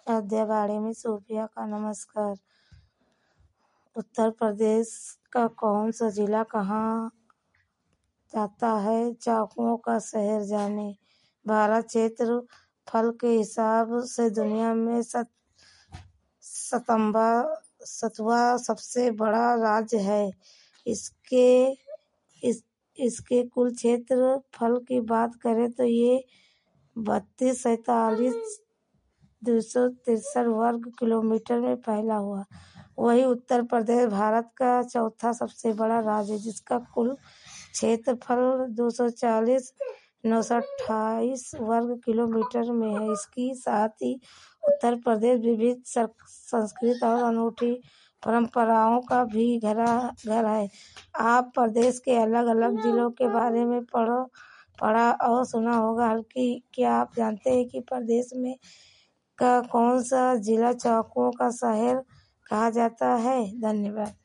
अध्यावाड़ी में सूफिया का नमस्कार। उत्तर प्रदेश का कौन सा जिला कहा जाता है चाकुओं का शहर जाने। भारत क्षेत्रफल के हिसाब से दुनिया में सतवां सबसे बड़ा राज्य है। इसके कुल क्षेत्रफल की बात करें तो ये 32,47,263 वर्ग किलोमीटर में फैला हुआ। वही उत्तर प्रदेश भारत का चौथा सबसे बड़ा राज्य है, जिसका कुल क्षेत्रफल 240,928 वर्ग किलोमीटर में है। इसके साथ ही उत्तर प्रदेश विविध संस्कृति और अनूठी परंपराओं का भी घर है। आप प्रदेश के अलग अलग जिलों के बारे में पढ़ा और सुना होगा। क्या आप जानते हैं कि प्रदेश में का कौन सा जिला चाकुओं का शहर कहा जाता है? धन्यवाद।